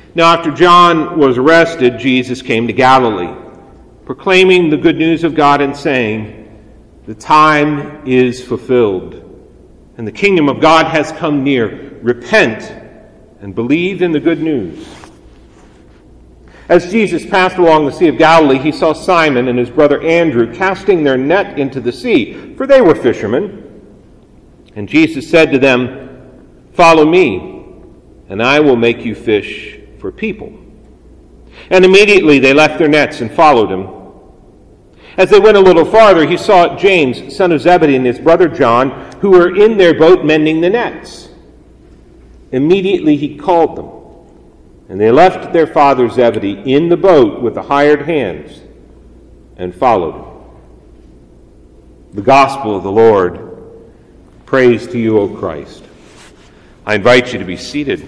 Now, after John was arrested, Jesus came to Galilee, proclaiming the good news of God and saying, "The time is fulfilled, and the kingdom of God has come near. Repent and believe in the good news." As Jesus passed along the Sea of Galilee, he saw Simon and his brother Andrew casting their net into the sea, for they were fishermen. And Jesus said to them, "Follow me, and I will make you fish for people." And immediately they left their nets and followed him. As they went a little farther, he saw James, son of Zebedee, and his brother John, who were in their boat mending the nets. Immediately he called them, and they left their father Zebedee in the boat with the hired hands and followed him. The gospel of the Lord. Praise to you, O Christ. I invite you to be seated.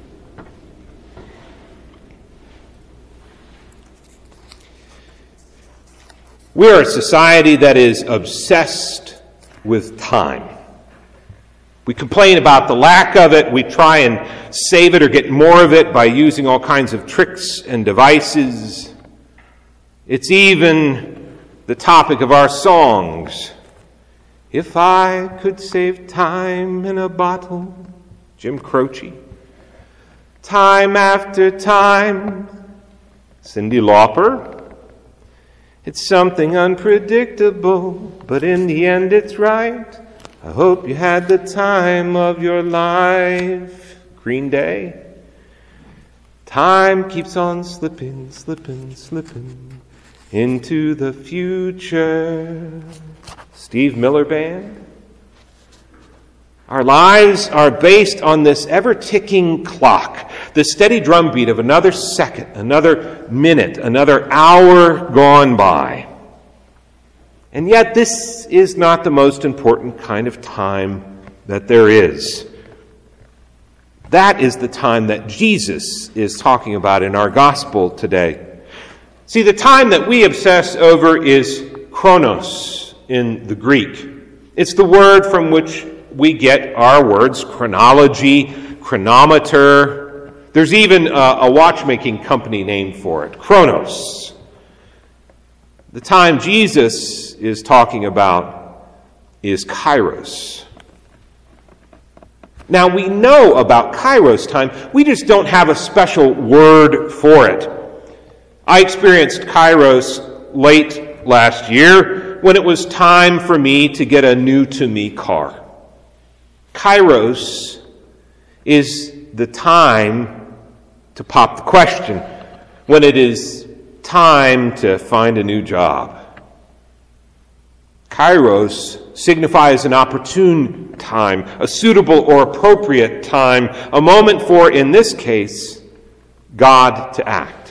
We are a society that is obsessed with time. We complain about the lack of it. We try and save it or get more of it by using all kinds of tricks and devices. It's even the topic of our songs. If I could save time in a bottle, Jim Croce. Time after time, Cyndi Lauper. It's something unpredictable, but in the end it's right. I hope you had the time of your life. Green Day. Time keeps on slipping, slipping, slipping into the future. Steve Miller Band. Our lives are based on this ever-ticking clock, the steady drumbeat of another second, another minute, another hour gone by. And yet this is not the most important kind of time that there is. That is the time that Jesus is talking about in our gospel today. See, the time that we obsess over is chronos in the Greek. It's the word from which we get our words, chronology, chronometer. There's even a watchmaking company named for it, Chronos. The time Jesus is talking about is Kairos. Now, we know about Kairos time. We just don't have a special word for it. I experienced Kairos late last year when it was time for me to get a new-to-me car. Kairos is the time to pop the question, when it is time to find a new job. Kairos signifies an opportune time, a suitable or appropriate time, a moment for, in this case, God to act.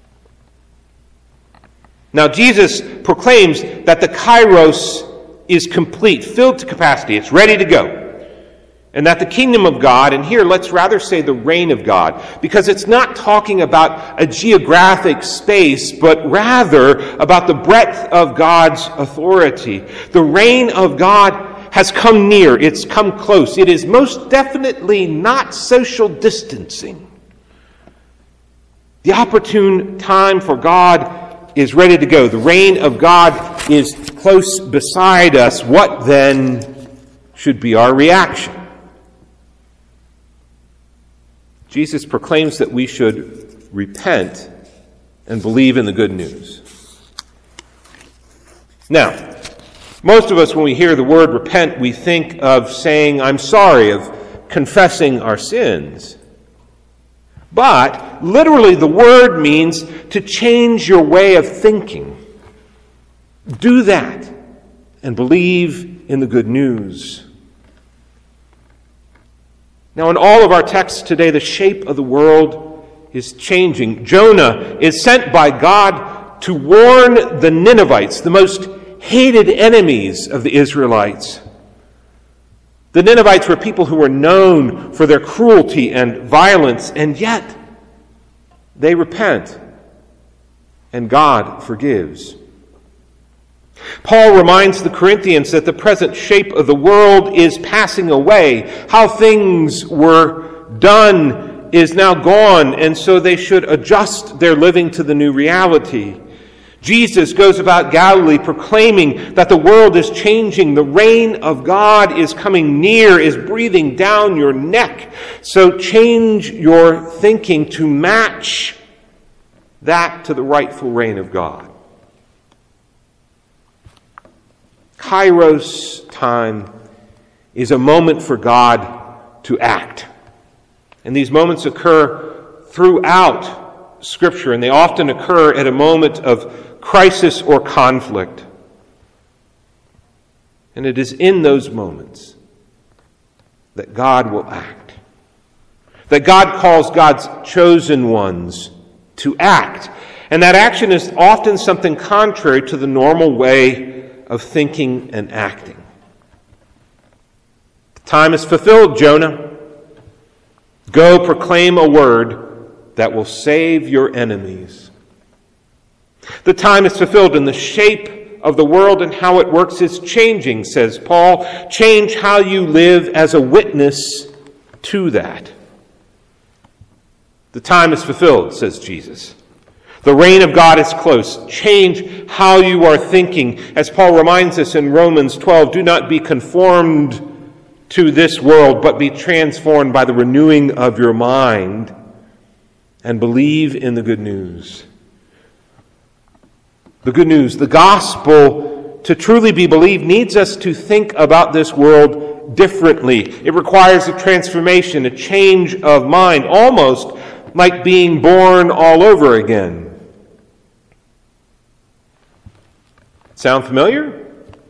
Now, Jesus proclaims that the Kairos is complete, filled to capacity. It's ready to go. And that the kingdom of God, and here let's rather say the reign of God, because it's not talking about a geographic space, but rather about the breadth of God's authority. The reign of God has come near. It's come close. It is most definitely not social distancing. The opportune time for God is ready to go. The reign of God is close beside us. What then should be our reaction? Jesus proclaims that we should repent and believe in the good news. Now, most of us, when we hear the word repent, we think of saying, "I'm sorry," of confessing our sins. But literally the word means to change your way of thinking. Do that and believe in the good news. Now, in all of our texts today, the shape of the world is changing. Jonah is sent by God to warn the Ninevites, the most hated enemies of the Israelites. The Ninevites were people who were known for their cruelty and violence, and yet they repent, and God forgives. Paul reminds the Corinthians that the present shape of the world is passing away. How things were done is now gone, and so they should adjust their living to the new reality. Jesus goes about Galilee proclaiming that the world is changing. The reign of God is coming near, is breathing down your neck. So change your thinking to match that to the rightful reign of God. Kairos time is a moment for God to act. And these moments occur throughout Scripture, and they often occur at a moment of crisis or conflict. And it is in those moments that God will act. That God calls God's chosen ones to act. And that action is often something contrary to the normal way of thinking and acting. The time is fulfilled, Jonah. Go proclaim a word that will save your enemies. The time is fulfilled, and the shape of the world and how it works is changing, says Paul. Change how you live as a witness to that. The time is fulfilled, says Jesus. The reign of God is close. Change how you are thinking. As Paul reminds us in Romans 12, do not be conformed to this world, but be transformed by the renewing of your mind, and believe in the good news. The good news, the gospel, to truly be believed, needs us to think about this world differently. It requires a transformation, a change of mind, almost like being born all over again. Sound familiar?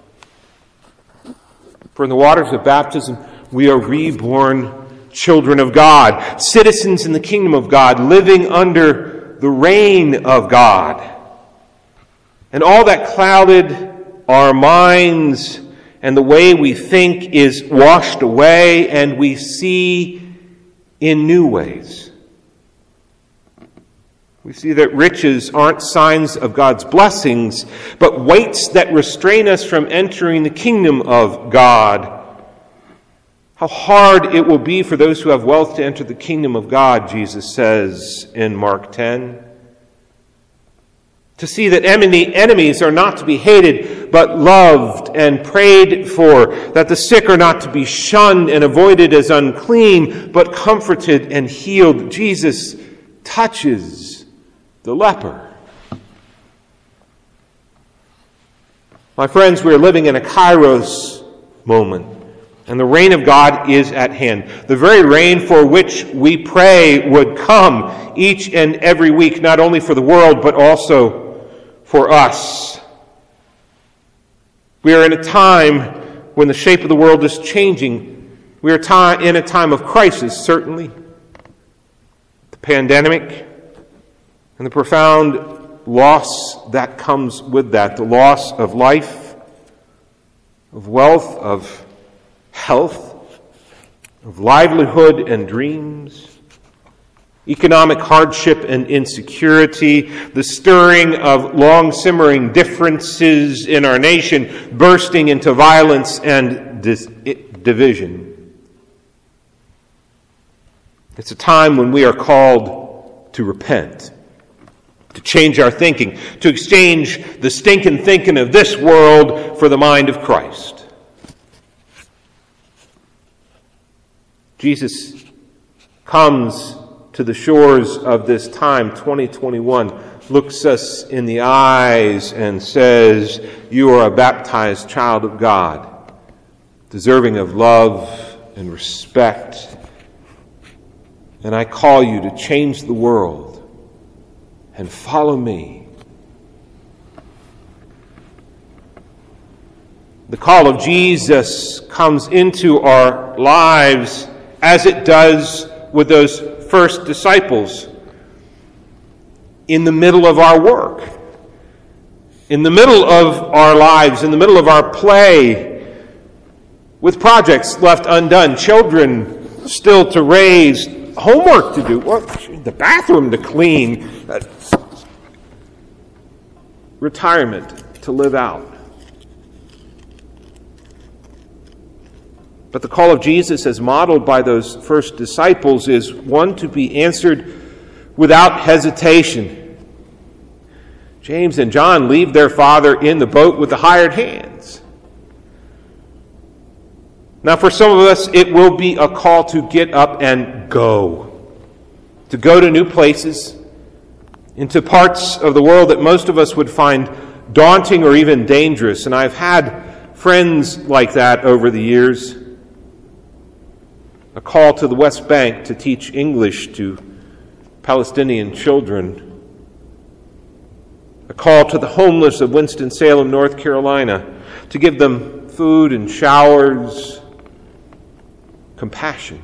For in the waters of baptism, we are reborn children of God, citizens in the kingdom of God, living under the reign of God. And all that clouded our minds and the way we think is washed away, and we see in new ways. We see that riches aren't signs of God's blessings, but weights that restrain us from entering the kingdom of God. How hard it will be for those who have wealth to enter the kingdom of God, Jesus says in Mark 10. To see that enemies are not to be hated, but loved and prayed for. That the sick are not to be shunned and avoided as unclean, but comforted and healed. Jesus touches the leper. My friends, we are living in a Kairos moment, and the reign of God is at hand. The very reign for which we pray would come each and every week, not only for the world, but also for us. We are in a time when the shape of the world is changing. We are in a time of crisis, certainly. The pandemic and the profound loss that comes with that. The loss of life, of wealth, of health, of livelihood and dreams. Economic hardship and insecurity, the stirring of long-simmering differences in our nation, bursting into violence and division. It's a time when we are called to repent, to change our thinking, to exchange the stinking thinking of this world for the mind of Christ. Jesus comes to the shores of this time, 2021, looks us in the eyes and says, you are a baptized child of God, deserving of love and respect. And I call you to change the world and follow me. The call of Jesus comes into our lives as it does with those first disciples in the middle of our work, in the middle of our lives, in the middle of our play, with projects left undone, children still to raise, homework to do, the bathroom to clean, retirement to live out. But the call of Jesus, as modeled by those first disciples, is one to be answered without hesitation. James and John leave their father in the boat with the hired hands. Now, for some of us, it will be a call to get up and go. To go to new places, into parts of the world that most of us would find daunting or even dangerous. And I've had friends like that over the years. A call to the West Bank to teach English to Palestinian children. A call to the homeless of Winston-Salem, North Carolina, to give them food and showers, compassion.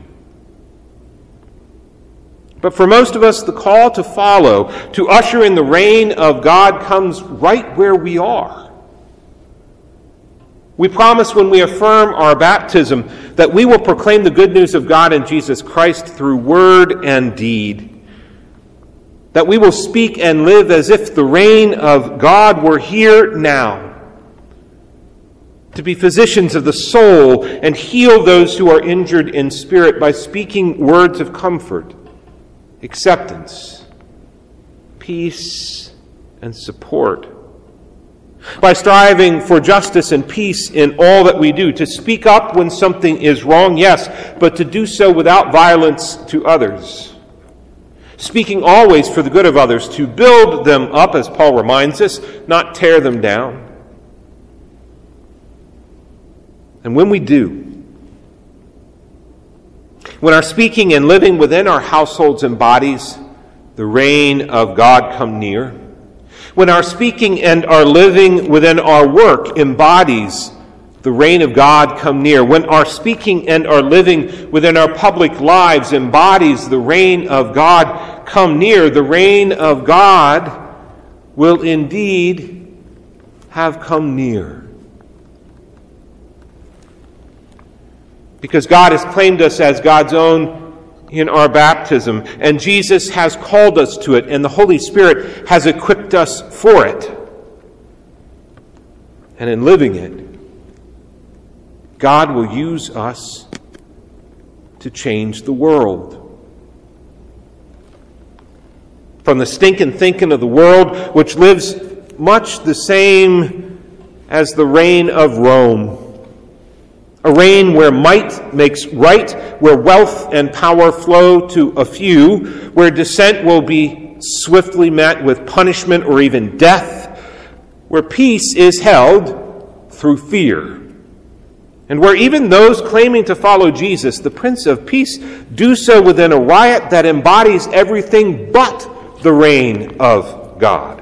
But for most of us, the call to follow, to usher in the reign of God, comes right where we are. We promise when we affirm our baptism that we will proclaim the good news of God and Jesus Christ through word and deed. That we will speak and live as if the reign of God were here now. To be physicians of the soul and heal those who are injured in spirit by speaking words of comfort, acceptance, peace, and support. By striving for justice and peace in all that we do, to speak up when something is wrong, yes, but to do so without violence to others. Speaking always for the good of others, to build them up, as Paul reminds us, not tear them down. And when we do, when our speaking and living within our households embodies the reign of God come near, when our speaking and our living within our work embodies the reign of God come near, when our speaking and our living within our public lives embodies the reign of God come near, the reign of God will indeed have come near. Because God has claimed us as God's own in our baptism, and Jesus has called us to it, and the Holy Spirit has equipped us for it. And in living it, God will use us to change the world. From the stinking thinking of the world, which lives much the same as the reign of Rome. A reign where might makes right, where wealth and power flow to a few, where dissent will be swiftly met with punishment or even death, where peace is held through fear, and where even those claiming to follow Jesus, the Prince of Peace, do so within a riot that embodies everything but the reign of God.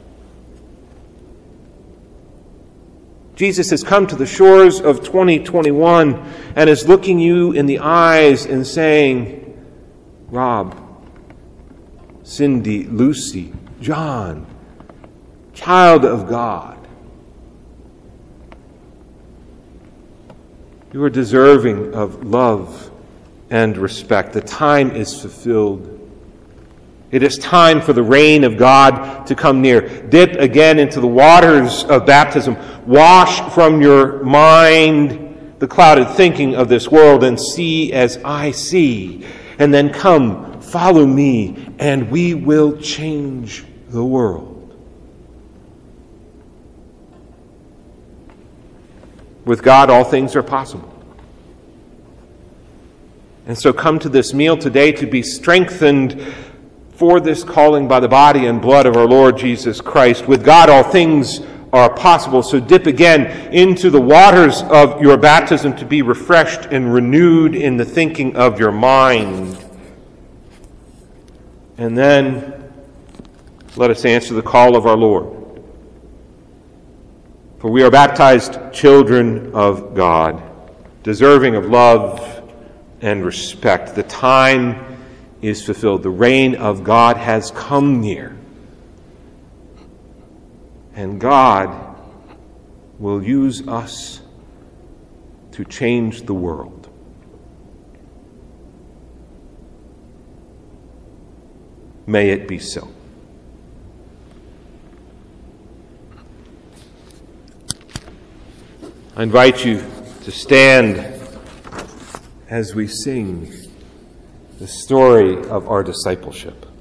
Jesus has come to the shores of 2021 and is looking you in the eyes and saying, Rob, Cindy, Lucy, John, child of God, you are deserving of love and respect. The time is fulfilled. It is time for the reign of God to come near. Dip again into the waters of baptism. Wash from your mind the clouded thinking of this world and see as I see. And then come, follow me, and we will change the world. With God, all things are possible. And so come to this meal today to be strengthened for this calling by the body and blood of our Lord Jesus Christ. With God, all things are possible. So dip again into the waters of your baptism to be refreshed and renewed in the thinking of your mind. And then let us answer the call of our Lord. For we are baptized children of God, deserving of love and respect. The time is fulfilled. The reign of God has come near. And God will use us to change the world. May it be so. I invite you to stand as we sing the story of our discipleship.